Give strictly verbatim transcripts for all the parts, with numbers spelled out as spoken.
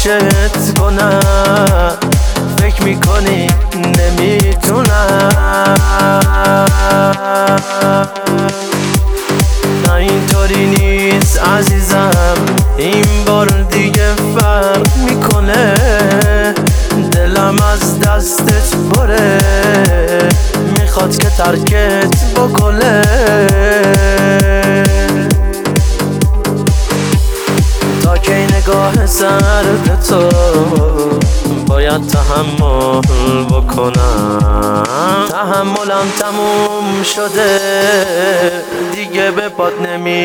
عشقت کنم، فکر میکنی نمیتونم. نه اینطوری نیست عزیزم، این بار دیگه فرق میکنه. دلم از دستت پره، میخواد که ترکت بکنه. تا که نگاه سرد تو باید تحمل بکنم. تحملم تموم شده، دیگه به پات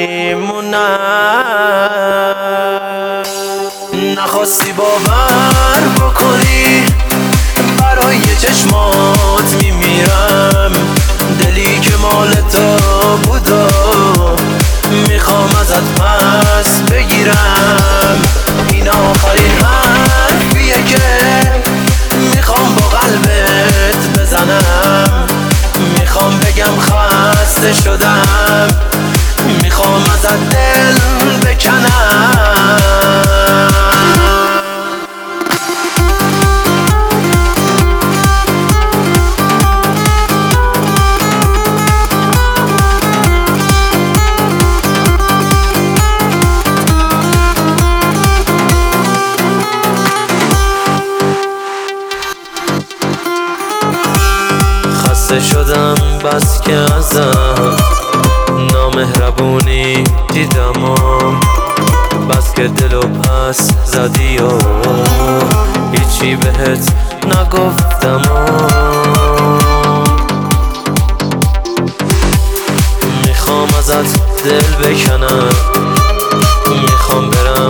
نمیمونم. نخواستی باور بکنی، برای چشمات میمیرم. دلی که مال تو بود و میخوام ازت پس بگیرم. این آخرین حرفیه که میخوام با قلبت بزنم. میخوام بگم خسته شدم، میخوام ازت دل بکنم. خسته شدم بس که ازم نامهربونی دیدم، بس که دلو پس زدی و هیچی بهت نگفتم. میخوام ازت دل بکنم، میخوام برم